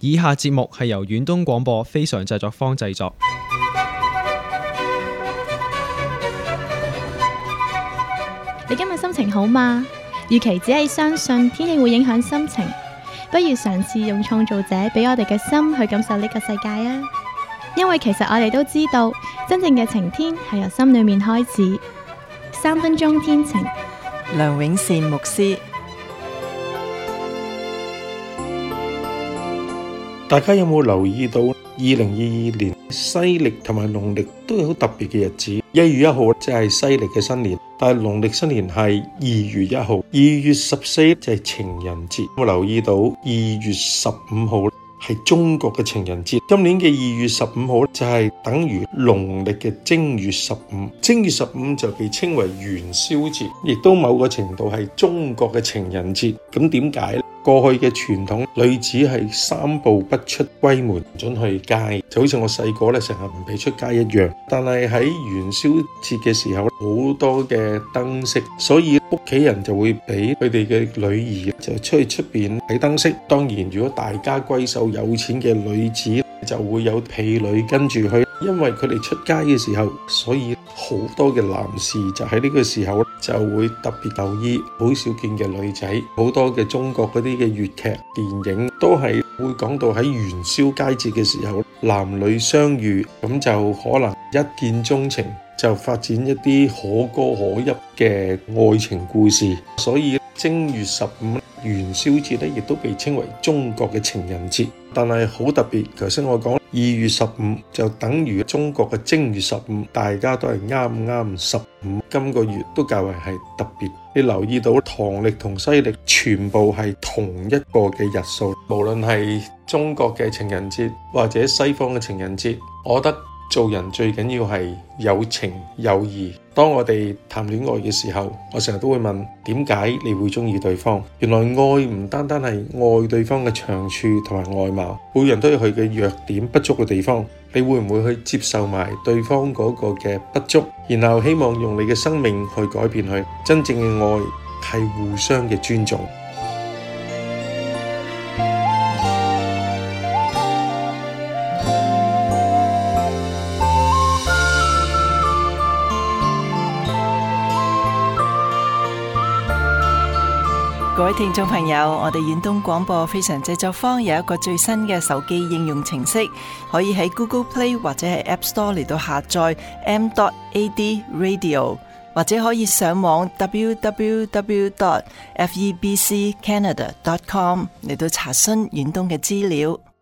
以下節目係由遠東廣播非常製作坊製作。 你今日心情好嗎？與其只係相信天氣會影響心情，不如嘗試用創造者俾我哋嘅心去感受呢個世界啊！因為其實我哋都知道，真正嘅晴天係由心裏面開始。3分鐘天晴， 梁永善牧師。 大家有冇留意到2022年西曆同埋農曆都有好特別嘅日子？1月1號即係西曆嘅新年，但係農曆新年係2月1號。2月14就係情人節。我留意到2月15號係中國嘅情人節。今年嘅2月15號就係等於農曆嘅正月15。正月15就被稱為元宵節，亦都某個程度係中國嘅情人節。咁點解呢？過去嘅傳統，女子係3步不出閨門，唔准去街，就好似我細個咧成日唔俾出街一樣。但係喺元宵節嘅時候，好多嘅燈飾，所以屋企人就會俾佢哋嘅女兒就出去出邊睇燈飾。當然，如果大家閨秀有錢嘅女子，就會有婢女跟住去，因為佢哋出街嘅時候，所以好多嘅男士就喺呢個時候就會特別留意好少見嘅女仔。好多嘅中國嗰啲嘅粵劇電影都係會講到喺元宵佳節嘅時候，男女相遇，咁就可能一見鍾情，就發展一啲可歌可泣嘅愛情故事。所以正月15元宵節咧，亦都被稱為中國嘅情人節。但係好特別，頭先我講2月15就等於中國嘅正月15，大家都係啱15，今個月都較為係特別。你留意到唐曆同西曆全部係同一個嘅日數，無論係中國嘅情人節或者西方嘅情人節，我覺得做人最緊要係有情有義。當我哋談戀愛嘅時候，我成日都會問，點解你會中意對方？原來愛唔單單係愛對方嘅長處同埋外貌，每人都有佢嘅弱點不足嘅地方。你會唔會去接受埋對方嗰個嘅不足，然後希望用你嘅生命去改變佢？真正嘅愛係互相嘅尊重。 各位聽眾朋友，我哋遠東廣播非常製作坊有一個最新嘅手機應用程式，可以喺 Google Play 或者係 App Store 嚟到下載 m.ad radio， 或者可以上網 www.febccanada.com 嚟到查詢遠東嘅資料。